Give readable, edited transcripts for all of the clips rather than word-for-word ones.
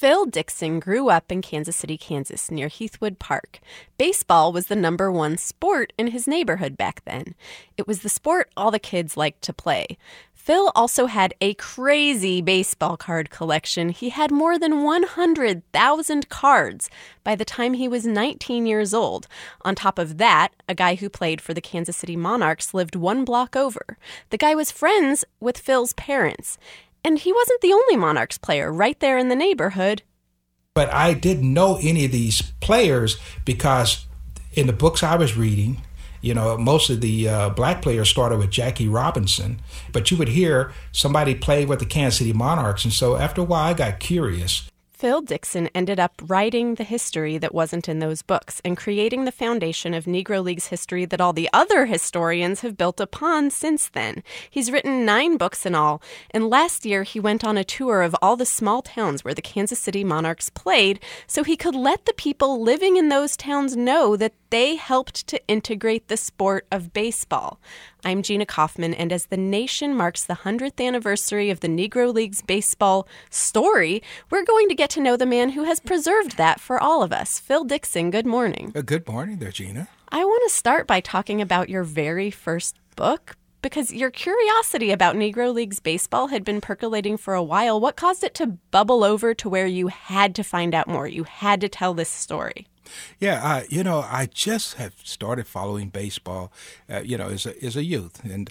Phil Dixon grew up in Kansas City, Kansas, near Heathwood Park. Baseball was the number one sport in his neighborhood back then. It was the sport all the kids liked to play. Phil also had a crazy baseball card collection. He had more than 100,000 cards by the time he was 19 years old. On top of that, a guy who played for the Kansas City Monarchs lived one block over. The guy was friends with Phil's parents. And he wasn't the only Monarchs player right there in the neighborhood. But I didn't know any of these players because in the books I was reading, most of the black players started with Jackie Robinson. But you would hear somebody play with the Kansas City Monarchs. And so after a while, I got curious. Phil Dixon ended up writing the history that wasn't in those books and creating the foundation of Negro Leagues history that all the other historians have built upon since then. He's written 9 books in all, and last year he went on a tour of all the small towns where the Kansas City Monarchs played so he could let the people living in those towns know that they helped to integrate the sport of baseball. I'm Gina Kaufman, and as the nation marks the 100th anniversary of the Negro Leagues baseball story, we're going to get to know the man who has preserved that for all of us. Phil Dixon, good morning. Good morning there, Gina. I want to start by talking about your very first book, because your curiosity about Negro Leagues baseball had been percolating for a while. What caused it to bubble over to where you had to find out more? You had to tell this story. Yeah, I just have started following baseball, as a youth, and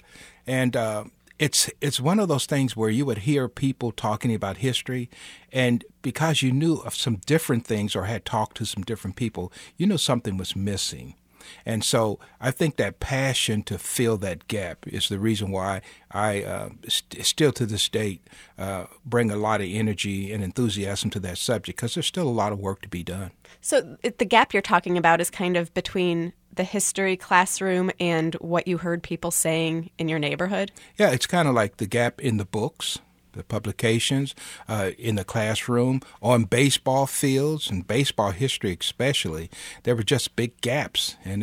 it's one of those things where you would hear people talking about history, and because you knew of some different things or had talked to some different people, you knew something was missing. And so I think that passion to fill that gap is the reason why I still to this date bring a lot of energy and enthusiasm to that subject, because there's still a lot of work to be done. So the gap you're talking about is kind of between the history classroom and what you heard people saying in your neighborhood? Yeah, it's kind of like the gap in the books, the publications, in the classroom, on baseball fields and baseball history especially. There were just big gaps, and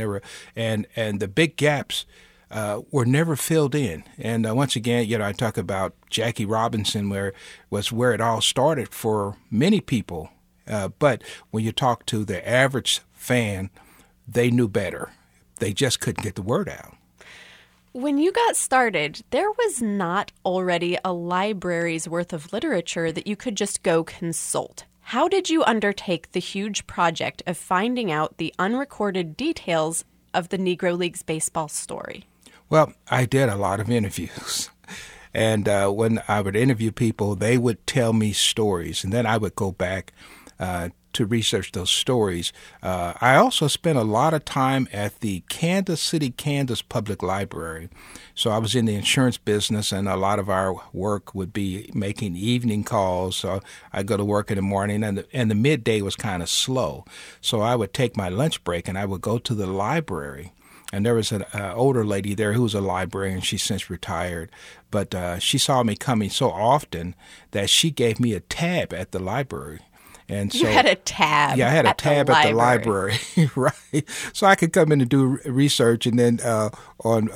the big gaps were never filled in. And once again, I talk about Jackie Robinson, where it all started for many people. But when you talk to the average fan, they knew better. They just couldn't get the word out. When you got started, there was not already a library's worth of literature that you could just go consult. How did you undertake the huge project of finding out the unrecorded details of the Negro Leagues baseball story? Well, I did a lot of interviews. And when I would interview people, they would tell me stories, and then I would go back to research those stories. I also spent a lot of time at the Kansas City, Kansas Public Library. So I was in the insurance business, and a lot of our work would be making evening calls. So I'd go to work in the morning, and the midday was kind of slow. So I would take my lunch break, and I would go to the library. And there was an older lady there who was a librarian. She's since retired. But she saw me coming so often that she gave me a tab at the library. And so, you had a tab. Yeah, I had a tab at the library, right? So I could come in and do research, and then when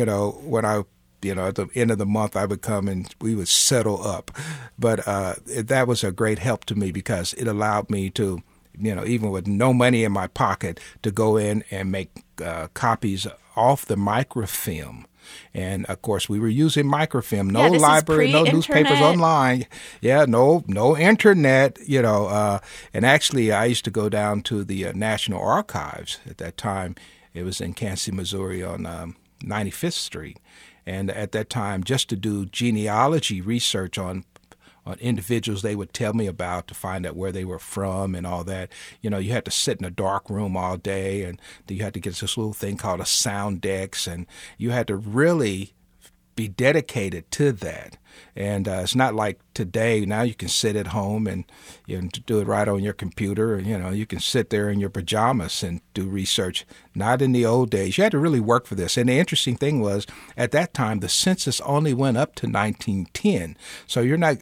I at the end of the month, I would come and we would settle up. But that was a great help to me because it allowed me to, even with no money in my pocket, to go in and make copies off the microfilm. And, of course, we were using microfilm. No library, no newspapers online. Yeah, no internet, And actually, I used to go down to the National Archives at that time. It was in Kansas City, Missouri on 95th Street. And at that time, just to do genealogy research on individuals they would tell me about to find out where they were from and all that. You had to sit in a dark room all day, and you had to get this little thing called a Soundex, and you had to really be dedicated to that. And it's not like today. Now you can sit at home and do it right on your computer. You can sit there in your pajamas and do research. Not in the old days. You had to really work for this. And the interesting thing was, at that time, the census only went up to 1910. So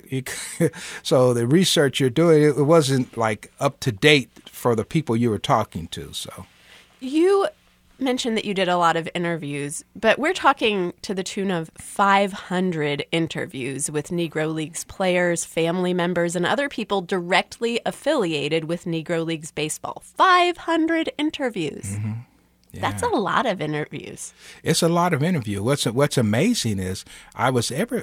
so the research you're doing, it wasn't like up to date for the people you were talking to. So you mentioned that you did a lot of interviews, but we're talking to the tune of 500 interviews with Negro Leagues players, family members, and other people directly affiliated with Negro Leagues baseball. 500 interviews. Mm-hmm. Yeah. That's a lot of interviews. It's a lot of interview. What's amazing is I was able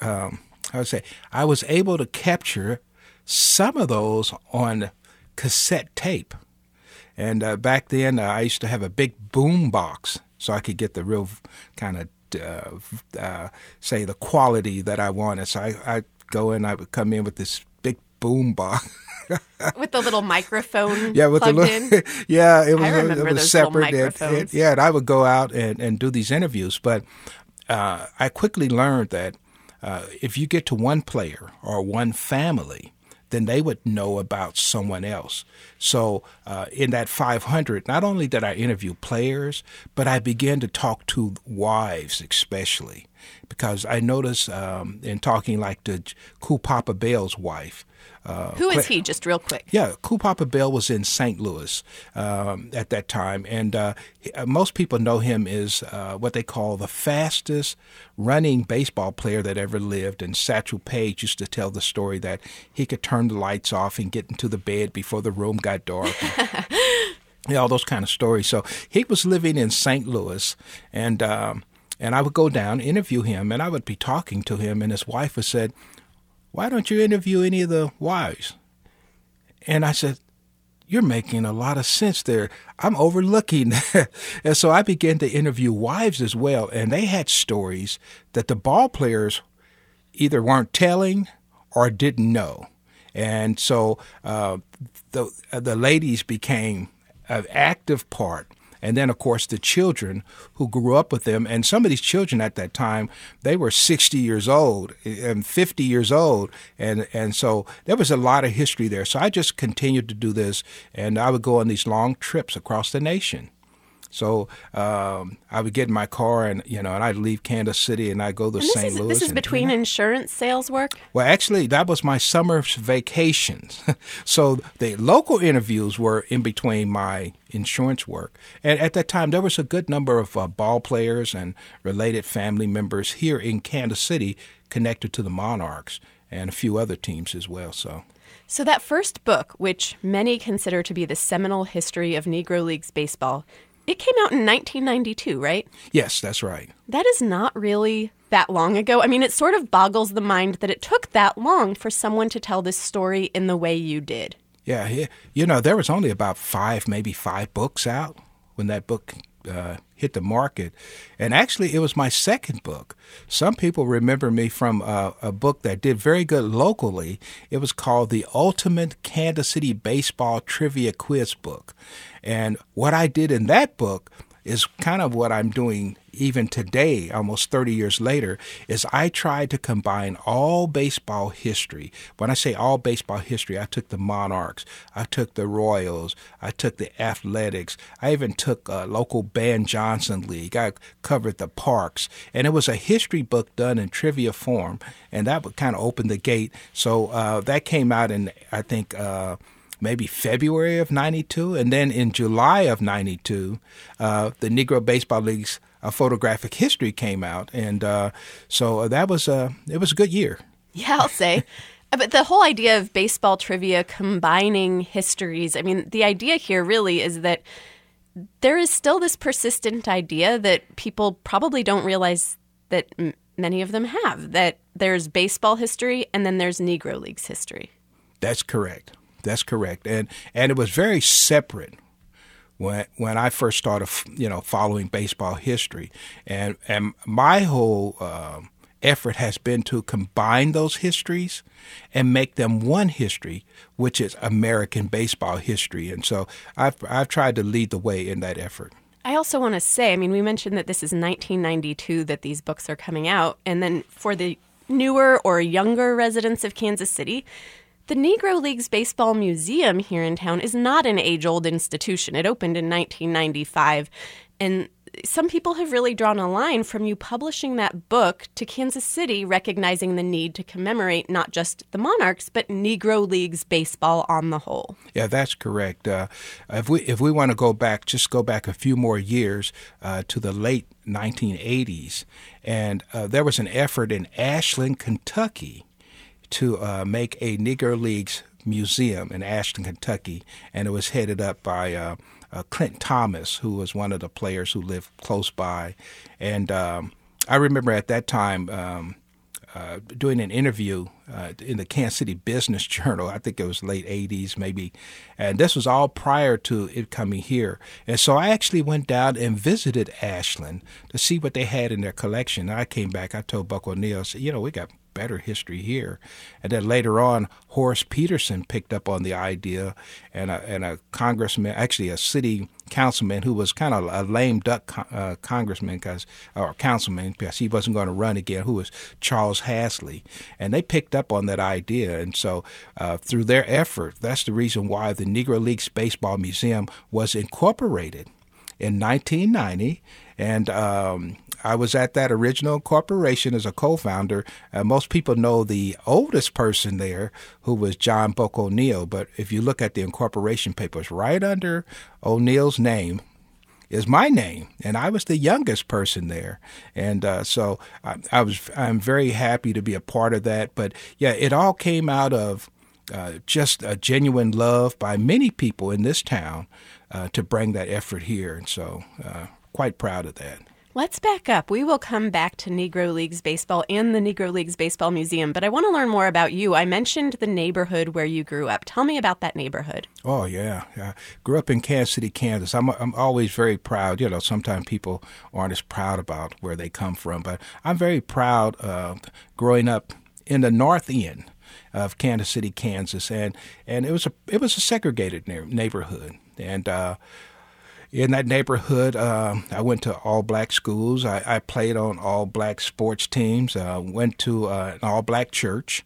to capture some of those on cassette tape. And back then, I used to have a big boom box so I could get the real kind of, say, the quality that I wanted. So I go in, I would come in with this big boom box. With the little microphone with plugged the in? Yeah, it remember was those separate. little microphones. And I would go out and do these interviews. But I quickly learned that if you get to one player or one family, then they would know about someone else. So in that 500, not only did I interview players, but I began to talk to wives especially, because I noticed in talking like to Cool Papa Bell's wife. Who is he, just real quick? Yeah, Cool Papa Bell was in St. Louis at that time, and most people know him as what they call the fastest running baseball player that ever lived. And Satchel Paige used to tell the story that he could turn the lights off and get into the bed before the room got dark. All those kind of stories. So he was living in St. Louis, and I would go down, interview him, and I would be talking to him, and his wife would said, "Why don't you interview any of the wives?" And I said, "You're making a lot of sense there. I'm overlooking that." And so I began to interview wives as well, and they had stories that the ball players either weren't telling or didn't know. And so the ladies became an active part. And then, of course, the children who grew up with them. And some of these children at that time, they were 60 years old and 50 years old. And so there was a lot of history there. So I just continued to do this. And I would go on these long trips across the nation. So I would get in my car and I'd leave Kansas City and I'd go to St. Louis. This is between insurance sales work? Well, actually, that was my summer vacations. So the local interviews were in between my insurance work. And at that time, there was a good number of ball players and related family members here in Kansas City connected to the Monarchs and a few other teams as well. So that first book, which many consider to be the seminal history of Negro Leagues baseball, it came out in 1992, right? Yes, that's right. That is not really that long ago. I mean, it sort of boggles the mind that it took that long for someone to tell this story in the way you did. Yeah, there was only about maybe five books out when that book hit the market. And actually, it was my second book. Some people remember me from a book that did very good locally. It was called The Ultimate Kansas City Baseball Trivia Quiz Book. And what I did in that book is kind of what I'm doing even today, almost 30 years later, is I tried to combine all baseball history. When I say all baseball history, I took the Monarchs, I took the Royals, I took the Athletics, I even took a local Ben Johnson League. I covered the Parks, and it was a history book done in trivia form, and that would kind of open the gate. So that came out in, I think, maybe February of 92, and then in July of 92, the Negro Baseball League's photographic history came out, and so that was it was a good year. Yeah, I'll say. But the whole idea of baseball trivia combining histories, I mean, the idea here really is that there is still this persistent idea that people probably don't realize that many of them have, that there's baseball history and then there's Negro Leagues history. That's correct. That's correct. And it was very separate when I first started, following baseball history. And my whole effort has been to combine those histories and make them one history, which is American baseball history. And so I've tried to lead the way in that effort. I also want to say, I mean, we mentioned that this is 1992 that these books are coming out. And then for the newer or younger residents of Kansas City, the Negro Leagues Baseball Museum here in town is not an age-old institution. It opened in 1995, and some people have really drawn a line from you publishing that book to Kansas City recognizing the need to commemorate not just the Monarchs, but Negro Leagues baseball on the whole. Yeah, that's correct. If we want to go back a few more years to the late 1980s, and there was an effort in Ashland, Kentucky, to make a Negro Leagues museum in Ashland, Kentucky, and it was headed up by Clint Thomas, who was one of the players who lived close by. And I remember at that time doing an interview in the Kansas City Business Journal. I think it was late 80s maybe. And this was all prior to it coming here. And so I actually went down and visited Ashland to see what they had in their collection. And I came back, I told Buck O'Neil, I said, we got better history here. And then later on, Horace Peterson picked up on the idea, and a congressman, actually a city councilman who was kind of a lame duck congressman or councilman because he wasn't going to run again, who was Charles Hasley. And they picked up on that idea. And so through their effort, that's the reason why the Negro Leagues Baseball Museum was incorporated in 1990. And I was at that original incorporation as a co-founder. Most people know the oldest person there, who was John Buck O'Neil. But if you look at the incorporation papers, right under O'Neil's name is my name, and I was the youngest person there. And so I'm very happy to be a part of that. But yeah, it all came out of just a genuine love by many people in this town to bring that effort here. And so quite proud of that. Let's back up. We will come back to Negro Leagues Baseball and the Negro Leagues Baseball Museum, but I want to learn more about you. I mentioned the neighborhood where you grew up. Tell me about that neighborhood. Oh, yeah. I grew up in Kansas City, Kansas. I'm always very proud. Sometimes people aren't as proud about where they come from, but I'm very proud growing up in the north end of Kansas City, Kansas, and it was a segregated neighborhood. And in that neighborhood, I went to all-black schools. I played on all-black sports teams, went to an all-black church.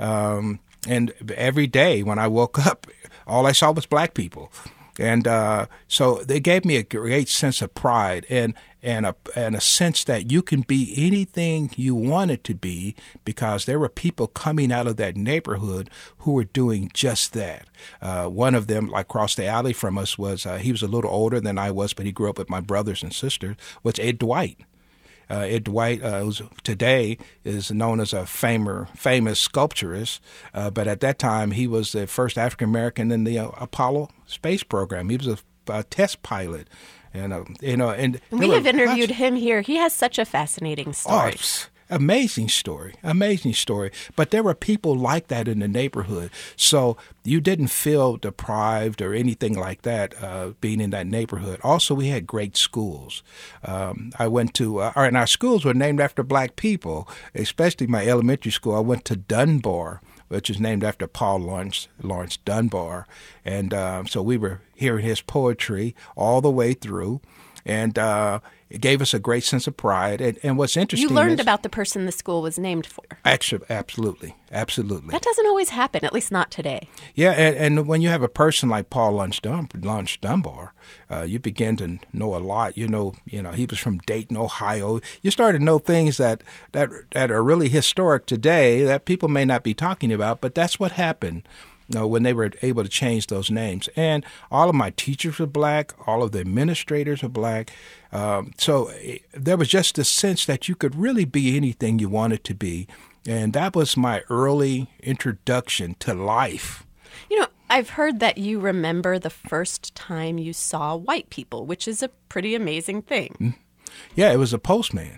And every day when I woke up, all I saw was black people. And so they gave me a great sense of pride and a sense that you can be anything you wanted to be, because there were people coming out of that neighborhood who were doing just that. One of them, like across the alley from us, was he was a little older than I was, but he grew up with my brothers and sisters, was Ed Dwight. Ed Dwight today is known as a famous sculpturist, but at that time he was the first African American in the Apollo space program. He was a test pilot, and we have interviewed him here. He has such a fascinating story. Amazing story. But there were people like that in the neighborhood. So you didn't feel deprived or anything like that being in that neighborhood. Also, we had great schools. I went to, and our schools were named after black people, especially my elementary school. I went to Dunbar, which is named after Paul Lawrence Dunbar. And so we were hearing his poetry all the way through. And it gave us a great sense of pride. And what's interesting You learned about the person the school was named for. Actually, absolutely. That doesn't always happen, at least not today. Yeah, and when you have a person like Paul Lawrence Dunbar, you begin to know a lot. You know, he was from Dayton, Ohio. You start to know things that are really historic today that people may not be talking about, but that's what happened. When they were able to change those names. And all of my teachers were black. All of the administrators were black. So there was just a sense that you could really be anything you wanted to be. And that was my early introduction to life. I've heard that you remember the first time you saw white people, which is a pretty amazing thing. Yeah, it was a postman.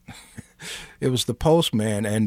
It was the postman. And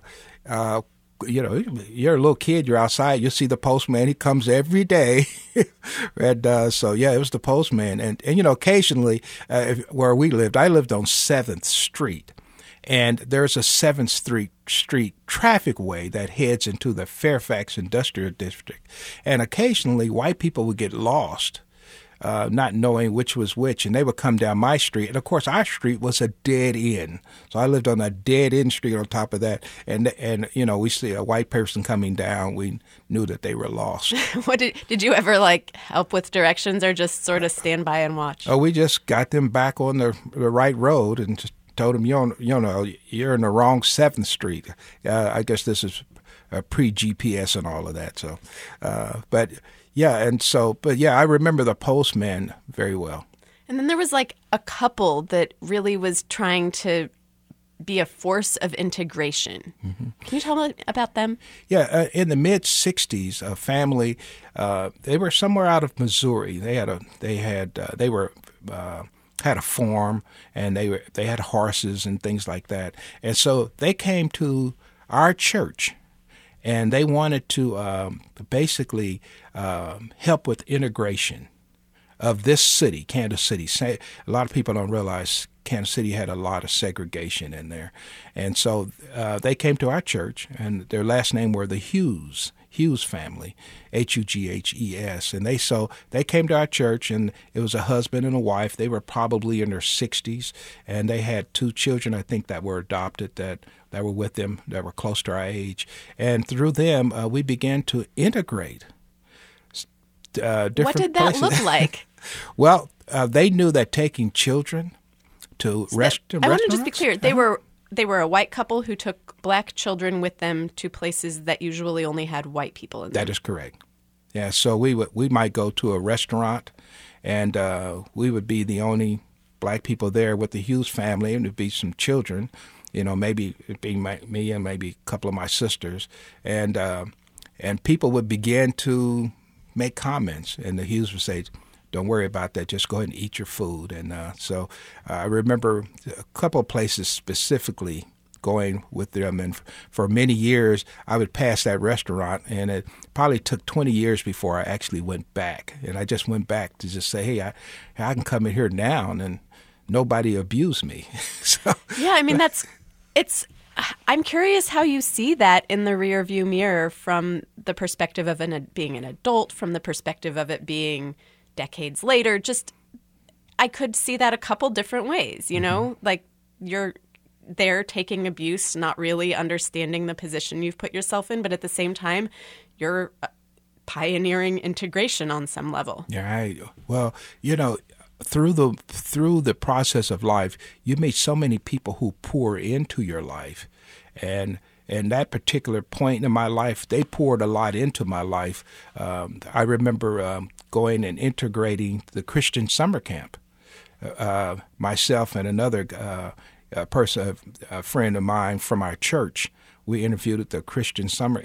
you're a little kid, you're outside, you see the postman, he comes every day. And so, yeah, it was the postman. And occasionally, where we lived, I lived on 7th Street. And there's a 7th Street traffic way that heads into the Fairfax Industrial District. And occasionally, white people would get lost not knowing which was which, and they would come down my street. And, of course, our street was a dead end. So I lived on a dead-end street on top of that. And we see a white person coming down, we knew that they were lost. What did you ever, like, help with directions or just sort of stand by and watch? Oh, we just got them back on the right road and just told them, you're in the wrong 7th Street. I guess this is pre-GPS and all of that. So, but I remember the postman very well. And then there was like a couple that really was trying to be a force of integration. Mm-hmm. Can you tell me about them? Yeah, in the mid-'60s, a family, they were somewhere out of Missouri. They had a farm, and they had horses and things like that. And so they came to our church, and they wanted to basically help with integration of this city, Kansas City. A lot of people don't realize Kansas City had a lot of segregation in there. And so they came to our church, and their last name were the Hughes family, Hughes. And they came to our church, and it was a husband and a wife. They were probably in their 60s, and they had 2 children, I think, that were adopted that were with them, that were close to our age. And through them, we began to integrate different What did that places. look like? Well, they knew that taking children to restaurants. I want to just be clear. They were a white couple who took black children with them to places that usually only had white people in them. That is correct. Yeah, so we might go to a restaurant, and we would be the only black people there with the Hughes family, and there'd be some children, maybe it being me and maybe a couple of my sisters, and people would begin to make comments, and the Hughes would say, "Don't worry about that. Just go ahead and eat your food." And so I remember a couple of places specifically going with them. And for many years, I would pass that restaurant, and it probably took 20 years before I actually went back. And I just went back to just say, hey, I can come in here now, and nobody abused me. So, yeah, I mean, I'm curious how you see that in the rearview mirror from the perspective of being an adult, from the perspective of it being decades later. I could see that a couple different ways, like you're there taking abuse, not really understanding the position you've put yourself in, but at the same time, you're pioneering integration on some level. Yeah, well, through the process of life, you meet so many people who pour into your life, and that particular point in my life, they poured a lot into my life. I remember going and integrating the Christian summer camp. Myself and another person, a friend of mine from our church, we integrated the Christian summer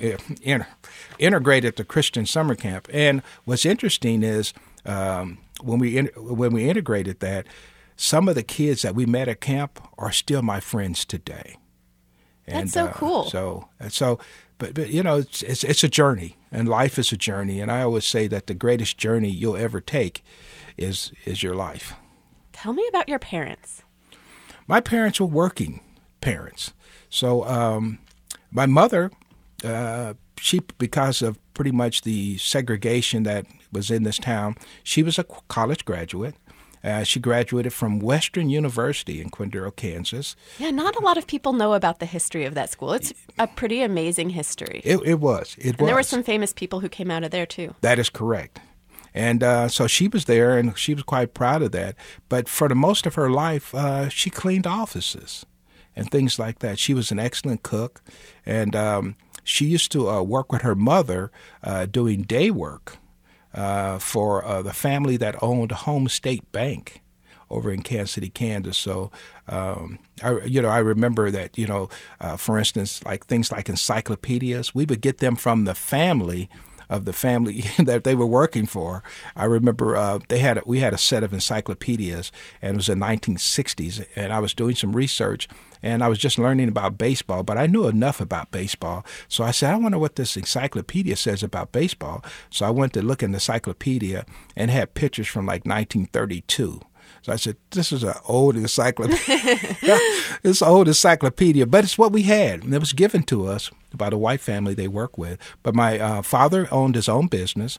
camp. And what's interesting is when we integrated that, some of the kids that we met at camp are still my friends today. And, that's so cool. But it's a journey, and life is a journey. And I always say that the greatest journey you'll ever take is your life. Tell me about your parents. My parents were working parents. So my mother, because of pretty much the segregation that was in this town, she was a college graduate. She graduated from Western University in Quindaro, Kansas. Yeah, not a lot of people know about the history of that school. It's a pretty amazing history. It was. And there were some famous people who came out of there, too. That is correct. And so she was there, and she was quite proud of that. But for the most of her life, she cleaned offices and things like that. She was an excellent cook, and she used to work with her mother doing day work for the family that owned Home State Bank over in Kansas City, Kansas. So, I remember that, for instance, like things like encyclopedias, we would get them from the family that they were working for. I remember we had a set of encyclopedias, and it was the 1960s, and I was doing some research, and I was just learning about baseball, but I knew enough about baseball. So I said, I wonder what this encyclopedia says about baseball. So I went to look in the encyclopedia and had pictures from like 1932. So I said, this is an old encyclopedia. It's an old encyclopedia, but it's what we had. And it was given to us by the white family they work with. But my father owned his own business.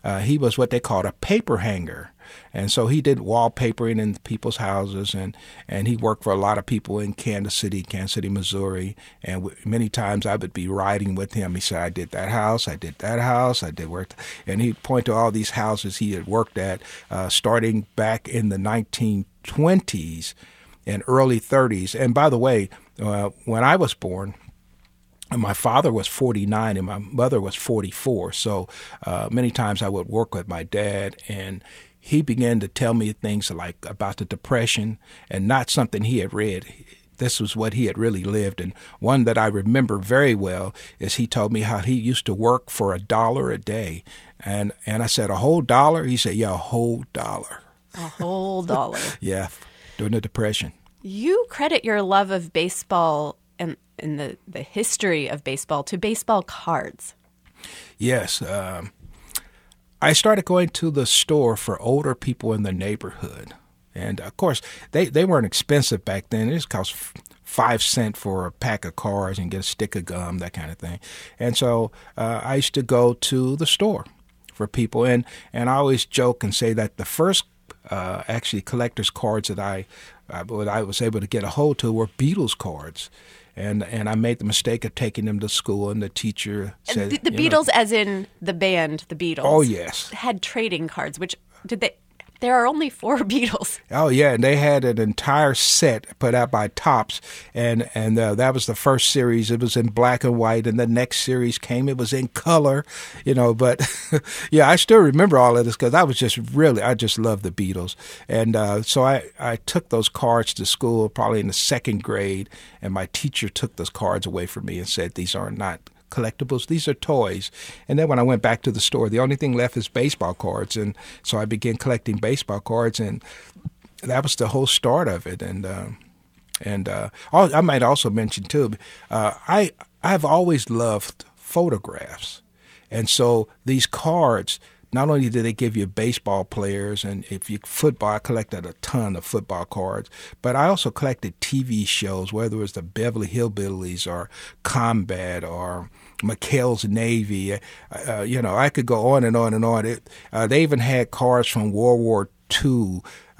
he was what they called a paper hanger. And so he did wallpapering in people's houses, and he worked for a lot of people in Kansas City, Missouri. And many times I would be riding with him. He said, I did that house, I did work. And he'd point to all these houses he had worked at starting back in the 1920s and early 30s. And by the way, when I was born, my father was 49 and my mother was 44. So many times I would work with my dad, and he began to tell me things like about the Depression, and not something he had read. This was what he had really lived. And one that I remember very well is he told me how he used to work for $1 a day. And I said, a whole dollar? He said, yeah, a whole dollar. A whole dollar. Yeah, during the Depression. You credit your love of baseball and the history of baseball to baseball cards. Yes. I started going to the store for older people in the neighborhood. And, of course, they weren't expensive back then. It just cost 5 cents for a pack of cards and get a stick of gum, that kind of thing. And so I used to go to the store for people. And I always joke and say that the first actually collector's cards that I was able to get a hold to were Beatles cards. And I made the mistake of taking them to school, and the teacher said... The Beatles, as in the band, the Beatles. Oh, yes. Had trading cards, which there are only 4 Beatles. Oh, yeah, and they had an entire set put out by Topps, and that was the first series. It was in black and white, and the next series came, it was in color, but yeah, I still remember all of this because I just loved the Beatles. And so I took those cards to school probably in the 2nd grade, and my teacher took those cards away from me and said, these are not collectibles, these are toys. And then when I went back to the store, the only thing left is baseball cards, and so I began collecting baseball cards, and that was the whole start of it. And I might also mention too, I've always loved photographs, and so these cards, not only did they give you baseball players, and if you football, I collected a ton of football cards, but I also collected TV shows, whether it was the Beverly Hillbillies or Combat or McHale's Navy. I could go on and on and on. They even had cards from World War II,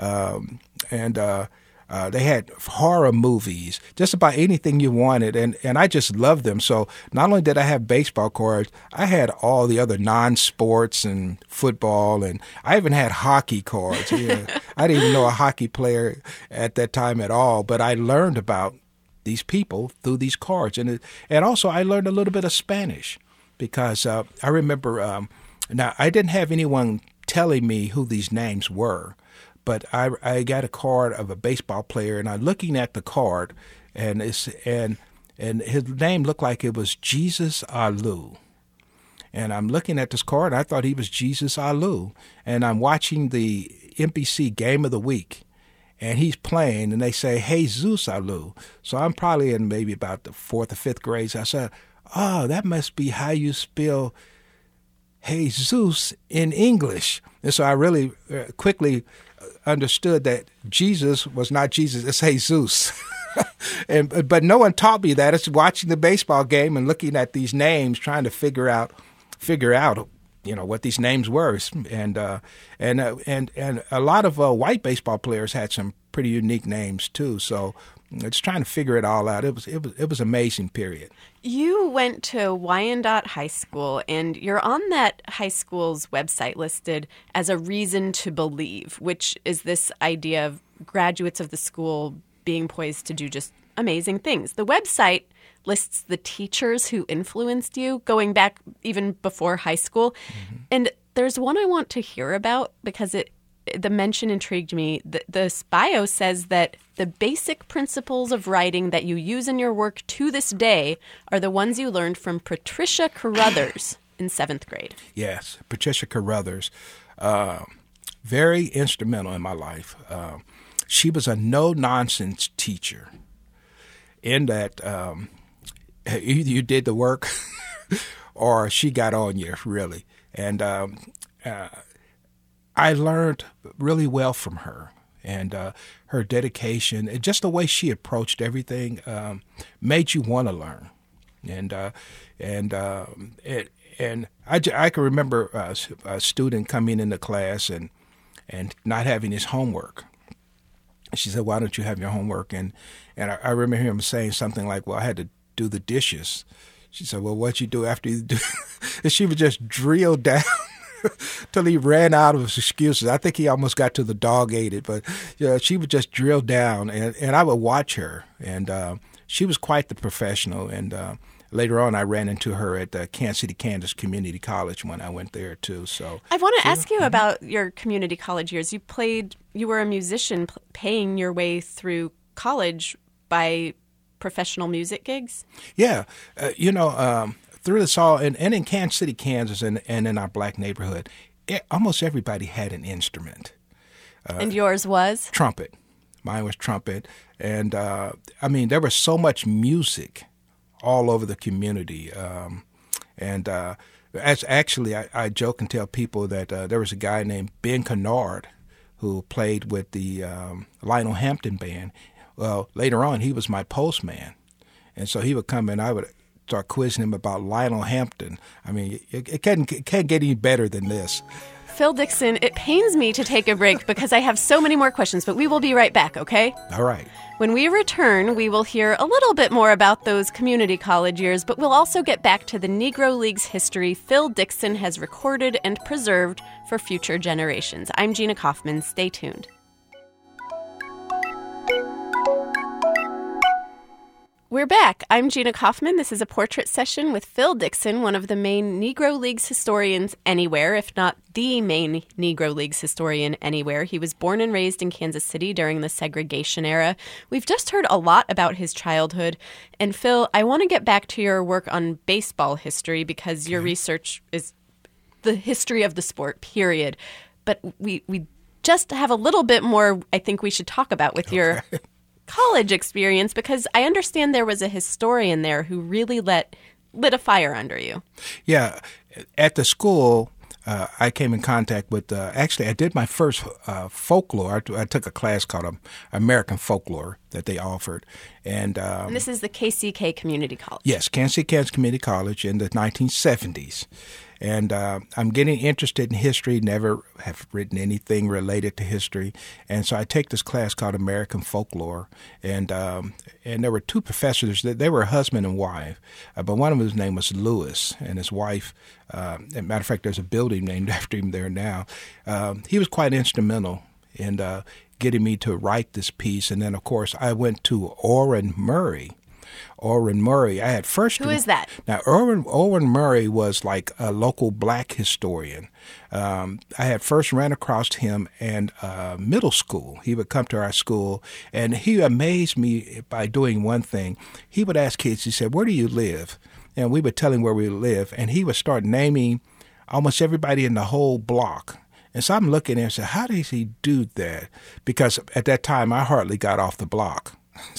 they had horror movies, just about anything you wanted, and I just loved them. So not only did I have baseball cards, I had all the other non-sports and football, and I even had hockey cards. I didn't even know a hockey player at that time at all, but I learned about these people through these cards. And also I learned a little bit of Spanish because I remember, now I didn't have anyone telling me who these names were, but I got a card of a baseball player, and I'm looking at the card, and his name looked like it was Jesus Alou. And I'm looking at this card, and I thought he was Jesus Alou. And I'm watching the NBC Game of the Week, and he's playing, and they say, Jesus Alou. So I'm probably in maybe about the 4th or 5th grade. So I said, oh, that must be how you spell Jesus in English. And so I really quickly understood that Jesus was not Jesus, it's Jesus. But no one taught me that. It's watching the baseball game and looking at these names, trying to figure out what these names were. And a lot of white baseball players had some pretty unique names too. So just trying to figure it all out. It was an amazing period. You went to Wyandotte High School, and you're on that high school's website listed as a reason to believe, which is this idea of graduates of the school being poised to do just amazing things. The website lists the teachers who influenced you going back even before high school. Mm-hmm. And there's one I want to hear about because the mention intrigued me. The bio says that the basic principles of writing that you use in your work to this day are the ones you learned from Patricia Carruthers in 7th grade. Yes, Patricia Carruthers, very instrumental in my life. She was a no-nonsense teacher in that either you did the work or she got on you, really. And I learned really well from her, and her dedication and just the way she approached everything made you want to learn. and I can remember a student coming into class and not having his homework. She said, "Why don't you have your homework?" And I remember him saying something like, "Well, I had to do the dishes." She said, "Well, what'd you do after you do?" And she would just drill down till he ran out of excuses. I think he almost got to the dog ate it, but she would just drill down, and I would watch her, and she was quite the professional. And later on, I ran into her at Kansas City, Kansas Community College when I went there too. So I want to ask you about your community college years. You were a musician paying your way through college by professional music gigs? Yeah. Through this all, and in Kansas City, Kansas, and in our black neighborhood, almost everybody had an instrument. And yours was? Trumpet. Mine was trumpet. And, there was so much music all over the community. I joke and tell people that there was a guy named Ben Kennard who played with the Lionel Hampton band. Well, later on, he was my postman. And so he would come and I would start quizzing him about Lionel Hampton. I mean, it can't get any better than this. Phil Dixon, it pains me to take a break because I have so many more questions, but we will be right back, okay? All right. When we return, we will hear a little bit more about those community college years, but we'll also get back to the Negro Leagues history Phil Dixon has recorded and preserved for future generations. I'm Gina Kaufman. Stay tuned. We're back. I'm Gina Kaufman. This is a portrait session with Phil Dixon, one of the main Negro Leagues historians anywhere, if not the main Negro Leagues historian anywhere. He was born and raised in Kansas City during the segregation era. We've just heard a lot about his childhood. And Phil, I want to get back to your work on baseball history because your research is the history of the sport, period. But we just have a little bit more I think we should talk about with your college experience, because I understand there was a historian there who really lit a fire under you. Yeah. At the school, I came in contact with, I did my first folklore. I took a class called American Folklore that they offered. And this is the KCK Community College. Yes, Kansas City, Kansas Community College in the 1970s. And I'm getting interested in history, never have written anything related to history. And so I take this class called American Folklore. And there were two professors. They were husband and wife. But one of them, his name was Lewis, and his wife, as a matter of fact, there's a building named after him there now. He was quite instrumental in getting me to write this piece. And then, of course, I went to Orrin Murray. Orrin Murray. I had first. Who is that? Now, Orrin Murray was like a local black historian. I had first ran across him in middle school. He would come to our school, and he amazed me by doing one thing. He would ask kids, he said, "Where do you live?" And we would tell him where we live, and he would start naming almost everybody in the whole block. And so I'm looking at him and said, how does he do that? Because at that time, I hardly got off the block.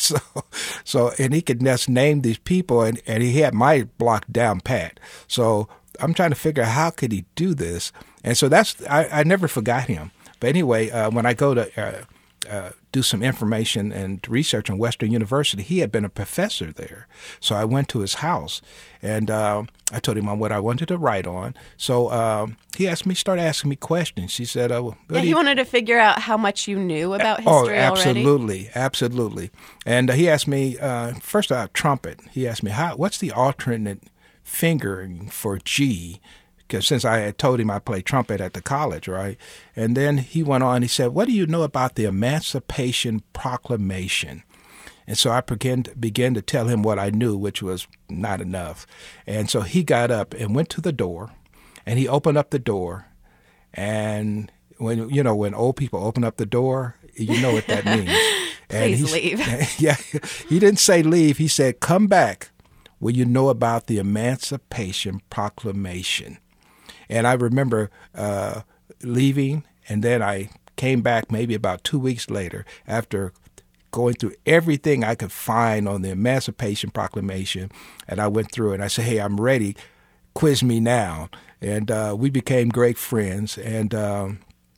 So, and he could just name these people, and he had my block down pat. So I'm trying to figure out how could he do this. And so I never forgot him. But anyway, when I go to do some information and research on Western University, he had been a professor there. So I went to his house, and I told him what I wanted to write on. So he started asking me questions. He said, he wanted to figure out how much you knew about history already. Absolutely. And he asked me, first about trumpet. He asked me, what's the alternate fingering for G? Because since I had told him I played trumpet at the college, right? And then he went on, he said, what do you know about the Emancipation Proclamation? And so I began to tell him what I knew, which was not enough. And so he got up and went to the door, and he opened up the door. And when old people open up the door, you know what that means. Please leave. Yeah, he didn't say leave. He said, come back when you know about the Emancipation Proclamation. And I remember leaving, and then I came back maybe about 2 weeks later after going through everything I could find on the Emancipation Proclamation. And I went through it, and I said, hey, I'm ready. Quiz me now. And we became great friends. And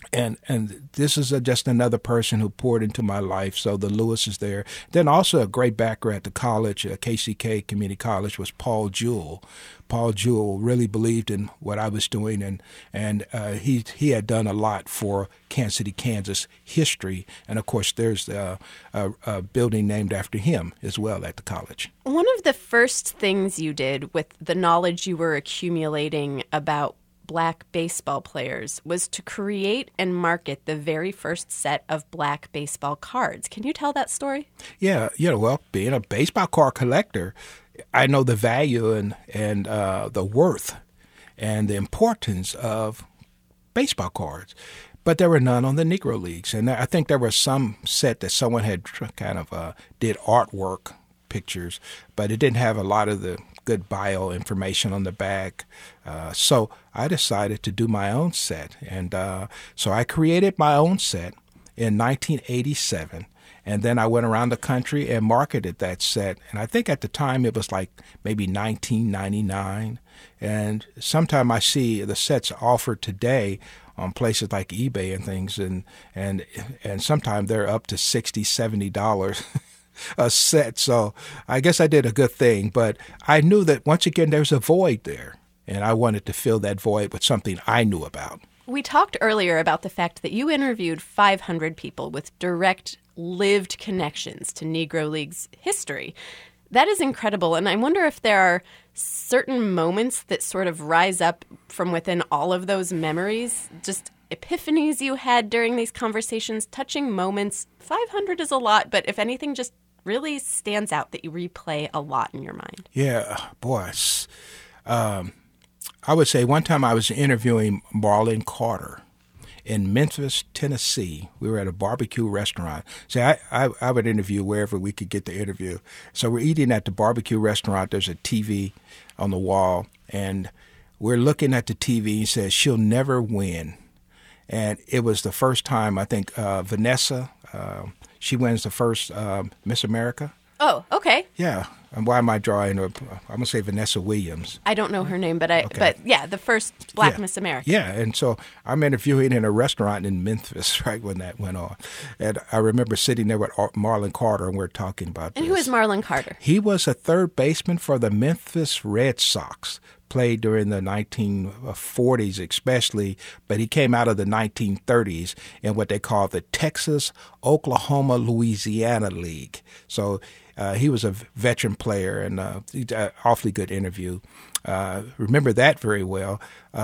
And this is just another person who poured into my life. So the Lewis is there. Then also a great backer at the college, KCK Community College, was Paul Jewell. Paul Jewell really believed in what I was doing, and he had done a lot for Kansas City, Kansas history. And of course, there's a building named after him as well at the college. One of the first things you did with the knowledge you were accumulating about Black baseball players was to create and market the very first set of Black baseball cards. Can you tell that story? Yeah, well, being a baseball card collector, I know the value and the worth and the importance of baseball cards. But there were none on the Negro Leagues. And I think there was some set that someone had kind of did artwork pictures, but it didn't have a lot of the good bio information on the back. So I decided to do my own set. And so I created my own set in 1987. And then I went around the country and marketed that set. And I think at the time it was like maybe $19.99. And sometime I see the sets offered today on places like eBay and things, and sometimes they're up to $60, $70 a set. So I guess I did a good thing. But I knew that once again there's a void there, and I wanted to fill that void with something I knew about. We talked earlier about the fact that you interviewed 500 people with direct lived connections to Negro Leagues history. That is incredible, and I wonder if there are certain moments that sort of rise up from within all of those memories, just epiphanies you had during these conversations, touching moments. 500 is a lot, but if anything just really stands out that you replay a lot in your mind. Yeah, boy. I would say one time I was interviewing Marlon Carter in Memphis, Tennessee. We were at a barbecue restaurant. So I would interview wherever we could get the interview. So we're eating at the barbecue restaurant. There's a TV on the wall, and we're looking at the TV. He says, "She'll never win." And it was the first time, I think, Vanessa, she wins the first Miss America. Oh, okay. Yeah. And why am I drawing her? I'm going to say Vanessa Williams. I don't know her name, but yeah, the first Black Miss America. Yeah, and so I'm interviewing in a restaurant in Memphis right when that went on. And I remember sitting there with Marlon Carter, and we're talking about And this. who is Marlon Carter? He was a third baseman for the Memphis Red Sox, played during the 1940s especially, but he came out of the 1930s in what they call the Texas, Oklahoma, Louisiana League. So he was a veteran player, and awfully good interview. Remember that very well.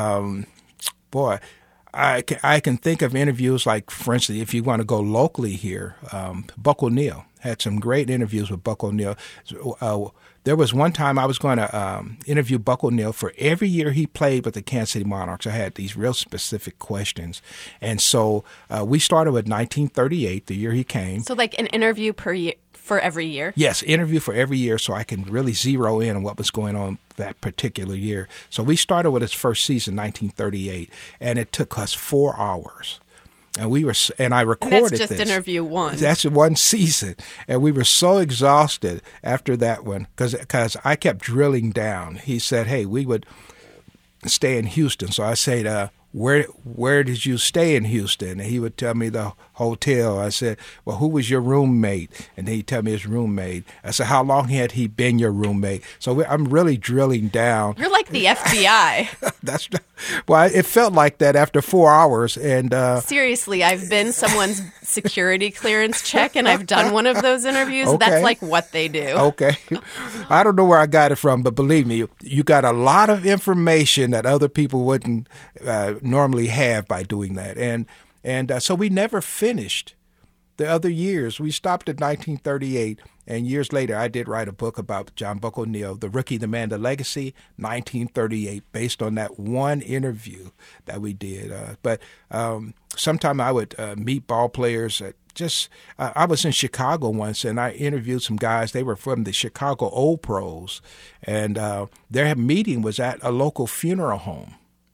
Boy, I can think of interviews like, for instance, if you want to go locally here, Buck O'Neil. Had some great interviews with Buck O'Neil. There was one time I was going to interview Buck O'Neil for every year he played with the Kansas City Monarchs. I had these real specific questions. And so we started with 1938, the year he came. So like an interview per year for every year? Yes, interview for every year so I can really zero in on what was going on that particular year. So we started with his first season, 1938, and it took us 4 hours. And I recorded this. And that's just interview one. That's one season. And we were so exhausted after that one because I kept drilling down. He said, hey, we would stay in Houston. So I said, where did you stay in Houston? And he would tell me the hotel. I said, well, who was your roommate? And he'd tell me his roommate. I said, how long had he been your roommate? So I'm really drilling down. You're like the FBI. Well, it felt like that after 4 hours. And seriously, I've been someone's security clearance check, and I've done one of those interviews. Okay. That's like what they do. Okay. I don't know where I got it from, but believe me, you got a lot of information that other people wouldn't normally have by doing that. And so we never finished the other years. We stopped at 1938, and years later I did write a book about John Buck O'Neil, The Rookie, the Man, the Legacy, 1938, based on that one interview that we did. But sometime I would meet ball players at I was in Chicago once, and I interviewed some guys. They were from the Chicago Old Pros, and their meeting was at a local funeral home.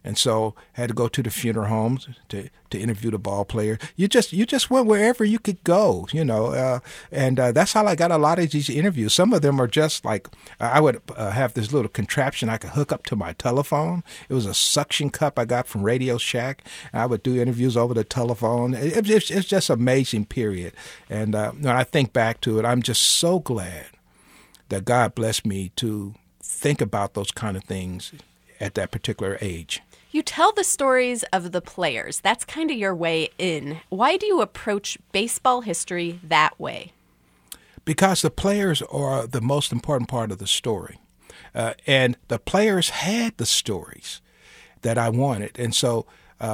And so had to go to the funeral homes to interview the ball player. You just went wherever you could go, and that's how I got a lot of these interviews. Some of them are just like I would have this little contraption I could hook up to my telephone. It was a suction cup I got from Radio Shack. And I would do interviews over the telephone. It's just an amazing period. And when I think back to it, I'm just so glad that God blessed me to think about those kind of things at that particular age. You tell the stories of the players. That's kind of your way in. Why do you approach baseball history that way? Because the players are the most important part of the story. And the players had the stories that I wanted. And so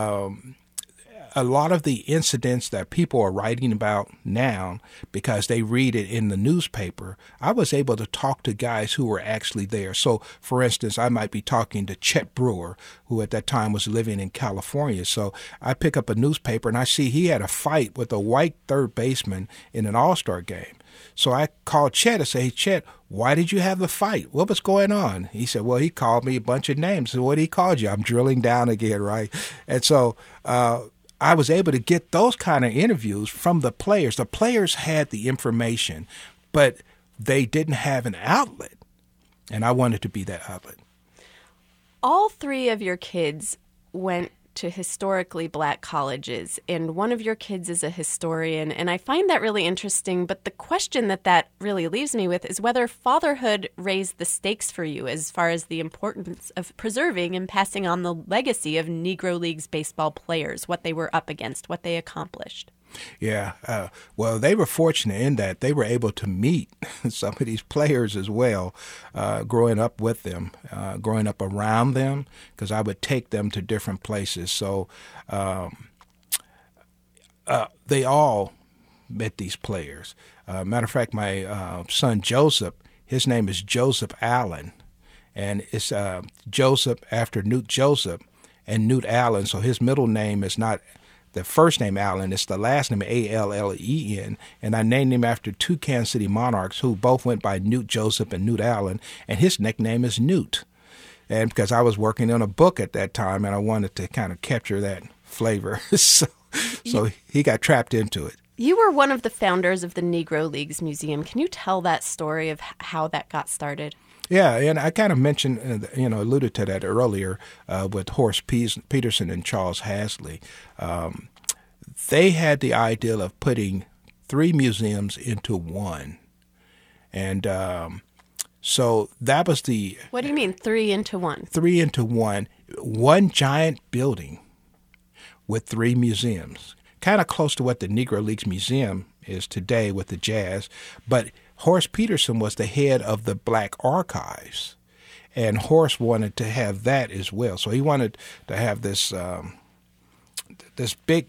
a lot of the incidents that people are writing about now, because they read it in the newspaper, I was able to talk to guys who were actually there. So, for instance, I might be talking to Chet Brewer, who at that time was living in California. So I pick up a newspaper and I see he had a fight with a white third baseman in an All-Star game. So I called Chet and say, "Hey, Chet, why did you have the fight? What was going on?" He said, "Well, he called me a bunch of names." So what he called you? I'm drilling down again, right? And so I was able to get those kind of interviews from the players. The players had the information, but they didn't have an outlet, and I wanted to be that outlet. All three of your kids went to historically black colleges, and one of your kids is a historian, and I find that really interesting. But the question that really leaves me with is whether fatherhood raised the stakes for you as far as the importance of preserving and passing on the legacy of Negro Leagues baseball players, what they were up against, what they accomplished. Yeah. Well, they were fortunate in that they were able to meet some of these players as well, growing up with them, growing up around them, because I would take them to different places. So they all met these players. Matter of fact, my son Joseph, his name is Joseph Allen, and it's Joseph after Newt Joseph and Newt Allen. So his middle name is not the first name Allen, it's the last name Allen, and I named him after two Kansas City Monarchs who both went by Newt Joseph and Newt Allen, and his nickname is Newt. And because I was working on a book at that time, and I wanted to kind of capture that flavor, so he got trapped into it. You were one of the founders of the Negro Leagues Museum. Can you tell that story of how that got started? Yeah, and I kind of mentioned, alluded to that earlier with Horace Peterson and Charles Hasley. They had the idea of putting three museums into one. And so that was the... What do you mean, three into one? Three into one. One giant building with three museums. Kind of close to what the Negro Leagues Museum is today with the Jazz, but Horace Peterson was the head of the Black Archives, and Horace wanted to have that as well. So he wanted to have this this big,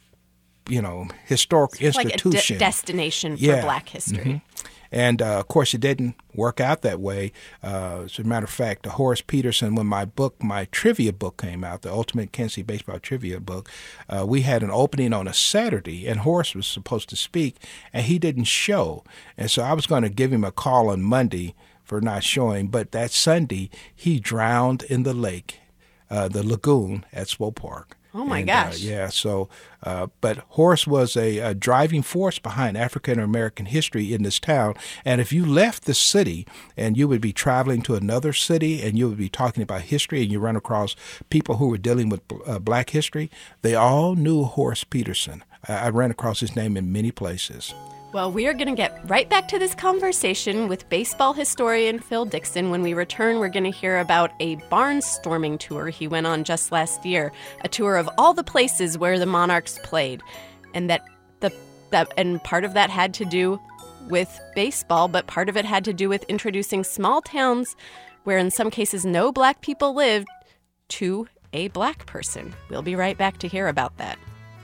historic institution, like a destination for Black history. Mm-hmm. And, of course, it didn't work out that way. As a matter of fact, Horace Peterson, when my trivia book came out, the Ultimate Kansas City Baseball Trivia book, we had an opening on a Saturday, and Horace was supposed to speak, and he didn't show. And so I was going to give him a call on Monday for not showing, but that Sunday, he drowned in the lake, the lagoon at Swope Park. Oh, my gosh. But Horace was a driving force behind African-American history in this town. And if you left the city and you would be traveling to another city and you would be talking about history and you run across people who were dealing with Black history, they all knew Horace Peterson. I ran across his name in many places. Well, we are going to get right back to this conversation with baseball historian Phil Dixon. When we return, we're going to hear about a barnstorming tour he went on just last year, a tour of all the places where the Monarchs played, and and part of that had to do with baseball, but part of it had to do with introducing small towns where in some cases no Black people lived to a Black person. We'll be right back to hear about that.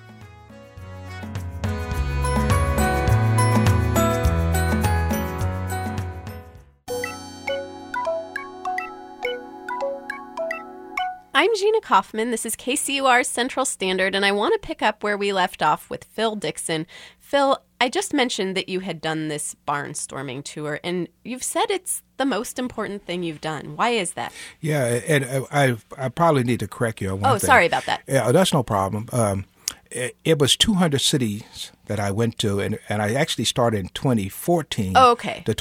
I'm Gina Kaufman. This is KCUR Central Standard, and I want to pick up where we left off with Phil Dixon. Phil, I just mentioned that you had done this barnstorming tour, and you've said it's the most important thing you've done. Why is that? Yeah, and I probably need to correct you on one thing. Sorry about that. Yeah, that's no problem. It was 200 cities that I went to, and I actually started in 2014 to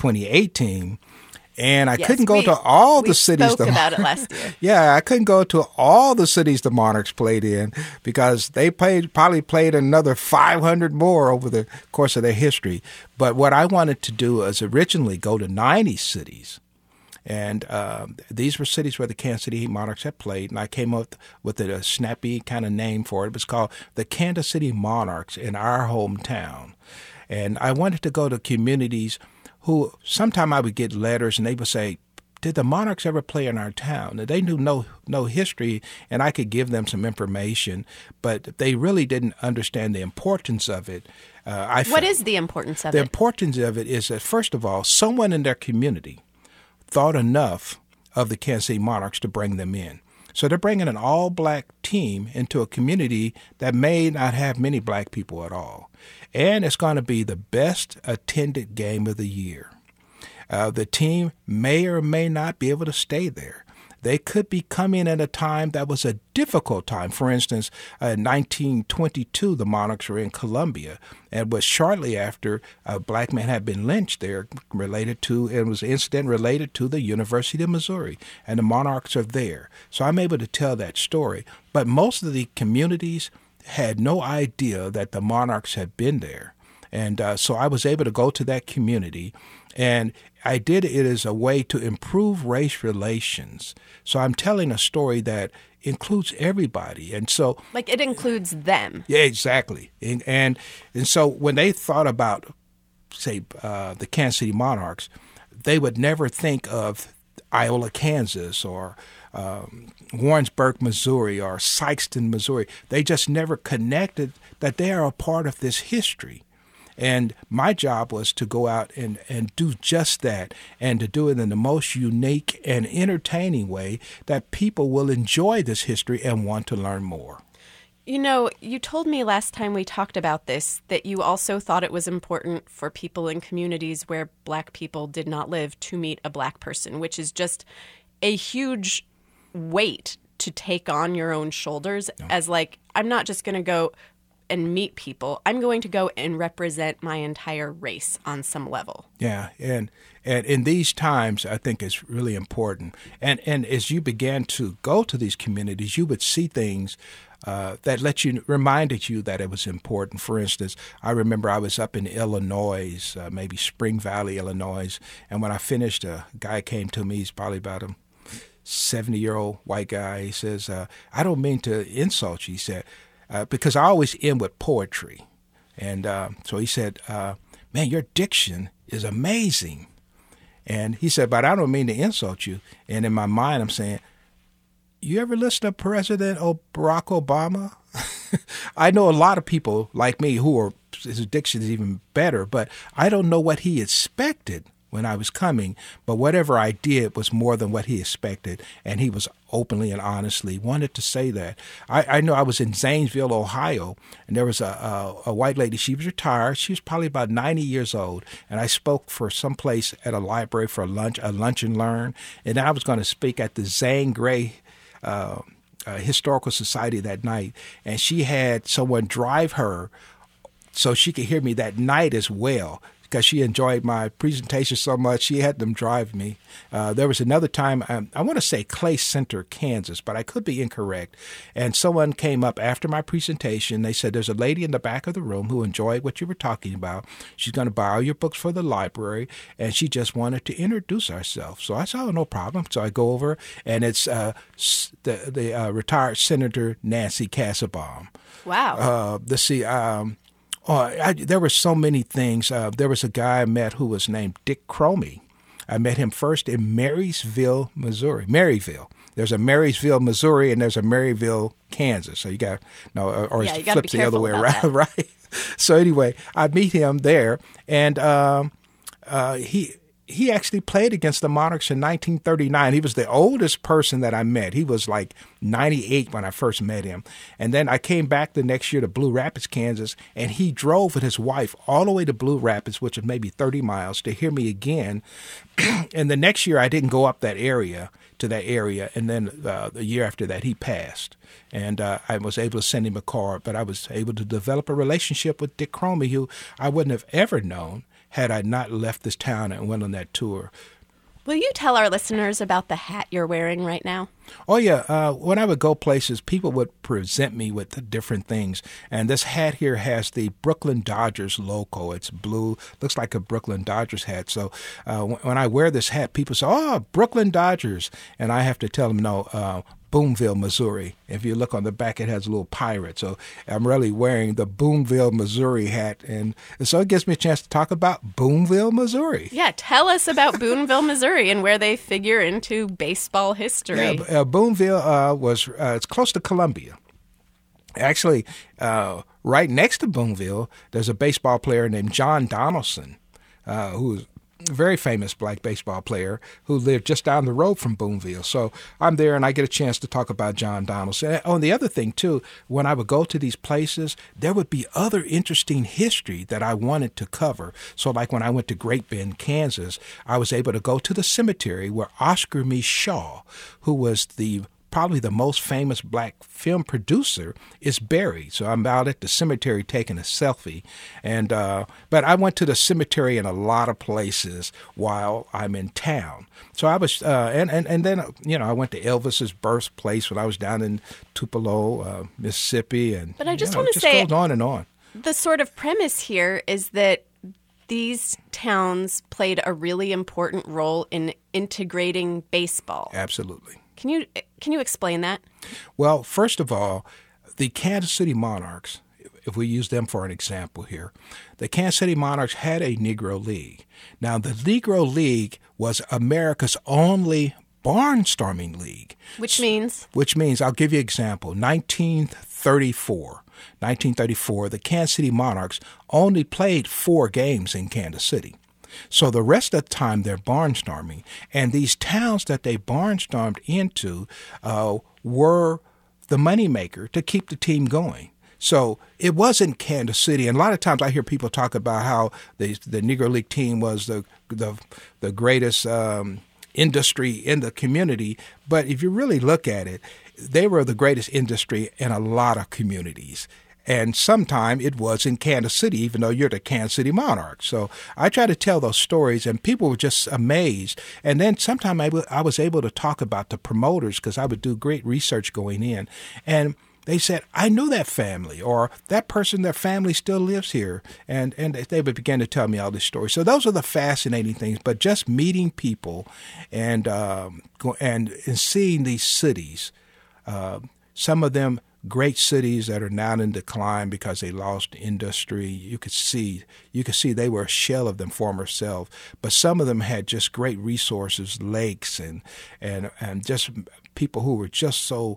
2018. And I couldn't go to all the cities. We spoke about it last year. Yeah, I couldn't go to all the cities the Monarchs played in because they probably played another 500 more over the course of their history. But what I wanted to do was originally go to 90 cities. And these were cities where the Kansas City Monarchs had played. And I came up with a snappy kind of name for it. It was called the Kansas City Monarchs in our hometown. And I wanted to go to communities who sometime I would get letters and they would say, did the Monarchs ever play in our town? And they knew no history, and I could give them some information, but they really didn't understand the importance of it. What is the importance of it? The importance of it is that, first of all, someone in their community thought enough of the Kansas City Monarchs to bring them in. So they're bringing an all-black team into a community that may not have many black people at all. And it's going to be the best attended game of the year. The team may or may not be able to stay there. They could be coming at a time that was a difficult time. For instance, in 1922, the Monarchs were in Columbia, and was shortly after a black man had been lynched there, it was an incident related to the University of Missouri, and the Monarchs are there. So I'm able to tell that story. But most of the communities had no idea that the Monarchs had been there. And so I was able to go to that community, and I did it as a way to improve race relations. So I'm telling a story that includes everybody. And so, like, it includes them. Yeah, exactly. And so when they thought about, say, the Kansas City Monarchs, they would never think of Iola, Kansas, or Warrensburg, Missouri, or Sikeston, Missouri. They just never connected that they are a part of this history. And my job was to go out and do just that, and to do it in the most unique and entertaining way that people will enjoy this history and want to learn more. You know, you told me last time we talked about this that you also thought it was important for people in communities where black people did not live to meet a black person, which is just a huge weight to take on your own shoulders. No. As like, I'm not just going to go and meet people. I'm going to go and represent my entire race on some level. Yeah, and in these times, I think it's really important. And as you began to go to these communities, you would see things that reminded you that it was important. For instance, I remember I was up in Illinois, maybe Spring Valley, Illinois, and when I finished, a guy came to me. He's probably about a 70-year-old white guy. He says, I don't mean to insult you, he said, because I always end with poetry. And so he said, man, your diction is amazing. And he said, but I don't mean to insult you. And in my mind, I'm saying, you ever listen to President Barack Obama? I know a lot of people like me his diction is even better, but I don't know what he expected when I was coming, but whatever I did was more than what he expected, and he was openly and honestly wanted to say that. I know I was in Zanesville, Ohio, and there was a white lady. She was retired. She was probably about 90 years old, and I spoke for some place at a library for a lunch and learn, and I was going to speak at the Zane Grey Historical Society that night, and she had someone drive her so she could hear me that night as well, because she enjoyed my presentation so much. She had them drive me. There was another time, I want to say Clay Center, Kansas, but I could be incorrect. And someone came up after my presentation. They said, there's a lady in the back of the room who enjoyed what you were talking about. She's going to borrow your books for the library, and she just wanted to introduce herself. So I said, oh, no problem. So I go over, and it's the retired Senator Nancy Kassebaum. Wow. There were so many things. There was a guy I met who was named Dick Cromie. I met him first in Marysville, Missouri. Maryville. There's a Marysville, Missouri, and there's a Maryville, Kansas. So you got it flips the other way around, right? So anyway, I meet him there, and he actually played against the Monarchs in 1939. He was the oldest person that I met. He was like 98 when I first met him. And then I came back the next year to Blue Rapids, Kansas, and he drove with his wife all the way to Blue Rapids, which is maybe 30 miles, to hear me again. And the next year I didn't go up that area, and then the year after that he passed. And I was able to send him a card, but I was able to develop a relationship with Dick Cromie, who I wouldn't have ever known had I not left this town and went on that tour. Will you tell our listeners about the hat you're wearing right now? Oh, yeah. When I would go places, people would present me with different things. And this hat here has the Brooklyn Dodgers logo. It's blue, looks like a Brooklyn Dodgers hat. So when I wear this hat, people say, "Oh, Brooklyn Dodgers." And I have to tell them, no, Boonville, Missouri. If you look on the back, it has a little pirate. So I'm really wearing the Boonville, Missouri hat. And so it gives me a chance to talk about Boonville, Missouri. Yeah, tell us about Boonville, Missouri and where they figure into baseball history. Yeah, Boonville it's close to Columbia. Actually, right next to Boonville, there's a baseball player named John Donaldson, who's a very famous black baseball player who lived just down the road from Boonville. So I'm there and I get a chance to talk about John Donaldson. Oh, and the other thing, too, when I would go to these places, there would be other interesting history that I wanted to cover. So like when I went to Great Bend, Kansas, I was able to go to the cemetery where Oscar Mee Shaw, who was probably the most famous black film producer, is buried. So I'm out at the cemetery taking a selfie. And but I went to the cemetery in a lot of places while I'm in town. So I was, and then, I went to Elvis's birthplace when I was down in Tupelo, Mississippi. But I just want to say, goes on and on. The sort of premise here is that these towns played a really important role in integrating baseball. Absolutely. Can you explain that? Well, first of all, the Kansas City Monarchs, if we use them for an example here, the Kansas City Monarchs had a Negro League. Now, the Negro League was America's only barnstorming league. Which means, I'll give you an example. 1934, the Kansas City Monarchs only played 4 games in Kansas City. So the rest of the time they're barnstorming. And these towns that they barnstormed into were the moneymaker to keep the team going. So it wasn't Kansas City. And a lot of times I hear people talk about how the Negro League team was the greatest industry in the community. But if you really look at it, they were the greatest industry in a lot of communities. And sometime it was in Kansas City, even though you're the Kansas City Monarchs. So I try to tell those stories, and people were just amazed. And then sometime I was able to talk about the promoters because I would do great research going in. And they said, I knew that family, or that person, their family still lives here. And they would begin to tell me all these stories. So those are the fascinating things. But just meeting people and seeing these cities, some of them great cities that are now in decline because they lost industry. You could see they were a shell of their former self. But some of them had just great resources, lakes, and just people who were just so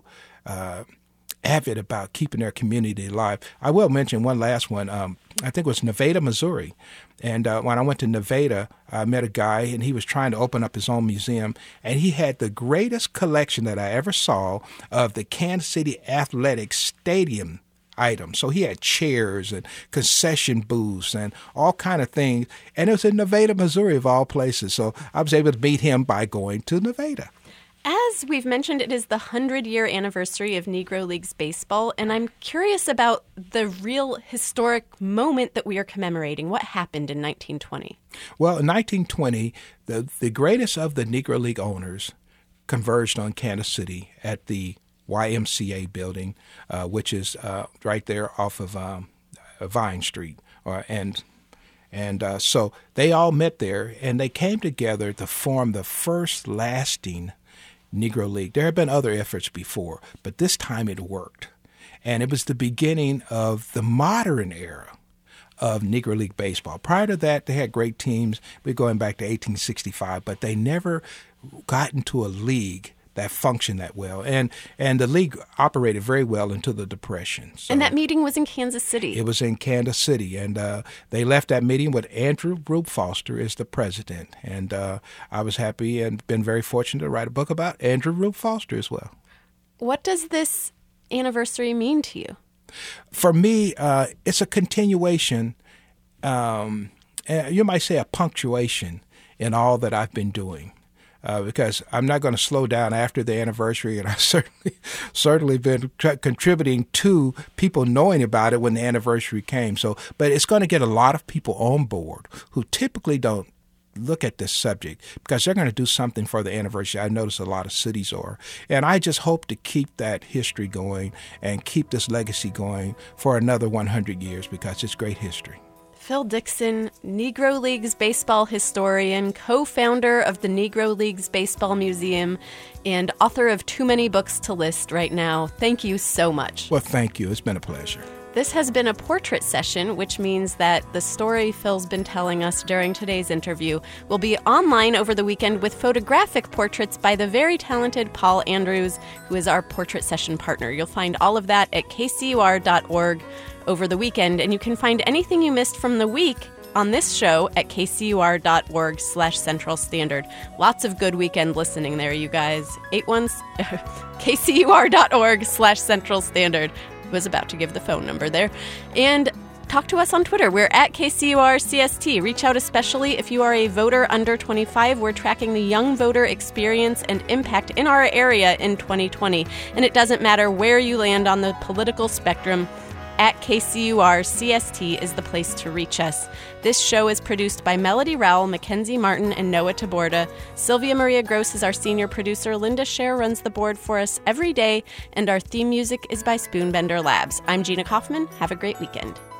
avid about keeping their community alive. I will mention one last one. I think it was Nevada, Missouri. And when I went to Nevada, I met a guy, and he was trying to open up his own museum. And he had the greatest collection that I ever saw of the Kansas City Athletics Stadium items. So he had chairs and concession booths and all kind of things. And it was in Nevada, Missouri, of all places. So I was able to meet him by going to Nevada. As we've mentioned, it is the 100-year anniversary of Negro Leagues baseball, and I'm curious about the real historic moment that we are commemorating. What happened in 1920? Well, in 1920, the greatest of the Negro League owners converged on Kansas City at the YMCA building, which is right there off of Vine Street, and so they all met there, and they came together to form the first lasting Negro League. There have been other efforts before, but this time it worked. And it was the beginning of the modern era of Negro League baseball. Prior to that, they had great teams. We're going back to 1865, but they never got into a league that function that well. And the league operated very well into the Depression. So and that meeting was in Kansas City. It was in Kansas City. And they left that meeting with Andrew Rube Foster as the president. And I was happy and been very fortunate to write a book about Andrew Rube Foster as well. What does this anniversary mean to you? For me, it's a continuation, you might say a punctuation in all that I've been doing. Because I'm not going to slow down after the anniversary, and I've certainly been contributing to people knowing about it when the anniversary came. But it's going to get a lot of people on board who typically don't look at this subject because they're going to do something for the anniversary. I notice a lot of cities are. And I just hope to keep that history going and keep this legacy going for another 100 years because it's great history. Phil Dixon, Negro Leagues baseball historian, co-founder of the Negro Leagues Baseball Museum, and author of too many books to list right now. Thank you so much. Well, thank you. It's been a pleasure. This has been a portrait session, which means that the story Phil's been telling us during today's interview will be online over the weekend with photographic portraits by the very talented Paul Andrews, who is our portrait session partner. You'll find all of that at kcur.org over the weekend, and you can find anything you missed from the week on this show at kcur.org/Central Standard. Lots of good weekend listening there, you guys. kcur.org/Central Standard. Was about to give the phone number there. And talk to us on Twitter. We're at KCURCST. Reach out especially if you are a voter under 25. We're tracking the young voter experience and impact in our area in 2020. And it doesn't matter where you land on the political spectrum, at KCUR-CST is the place to reach us. This show is produced by Melody Rowell, Mackenzie Martin, and Noah Taborda. Sylvia Maria Gross is our senior producer. Linda Scher runs the board for us every day, and our theme music is by Spoonbender Labs. I'm Gina Kaufman. Have a great weekend.